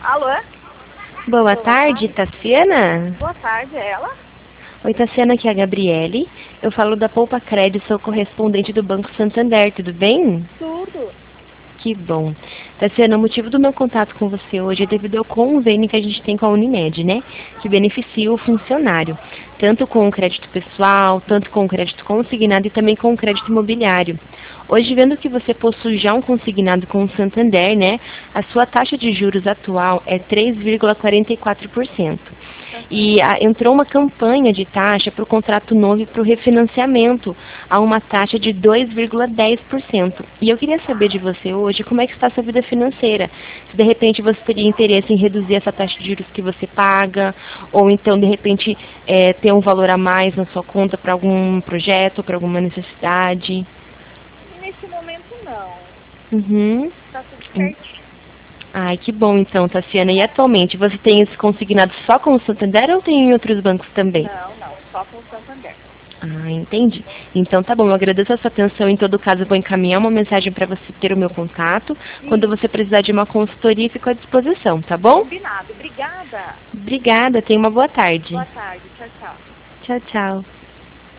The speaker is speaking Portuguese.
Alô? Boa tarde, Tassiana. Boa tarde, é ela? Oi, Tassiana, aqui é a Gabriele. Eu falo da Poupa Crédito, sou correspondente do Banco Santander, tudo bem? Tudo. Que bom. Tassiana, o motivo do meu contato com você hoje é devido ao convênio que a gente tem com a Unimed, né? Que beneficia o funcionário, tanto com o crédito pessoal, tanto com o crédito consignado e também com o crédito imobiliário. Hoje, vendo que você possui já um consignado com o Santander, né? A sua taxa de juros atual é 3,44%. E entrou uma campanha de taxa para o contrato novo e para o refinanciamento a uma taxa de 2,10%. E eu queria saber de você hoje como é que está a sua vida financeira. Se de repente você teria interesse em reduzir essa taxa de juros que você paga, ou então de repente ter um valor a mais na sua conta para algum projeto, para alguma necessidade. Nesse momento, não. Uhum. Tá tudo certinho. Ai, que bom então, Tassiana. E atualmente, você tem esse consignado só com o Santander ou tem em outros bancos também? Não. Só com o Santander. Ah, entendi. Então tá bom, eu agradeço a sua atenção. Em todo caso, eu vou encaminhar uma mensagem para você ter o meu contato. Quando Sim. você precisar de uma consultoria, fico à disposição, tá bom? Combinado. Obrigada. Obrigada, tenha uma boa tarde. Boa tarde. Tchau, tchau. Tchau, tchau.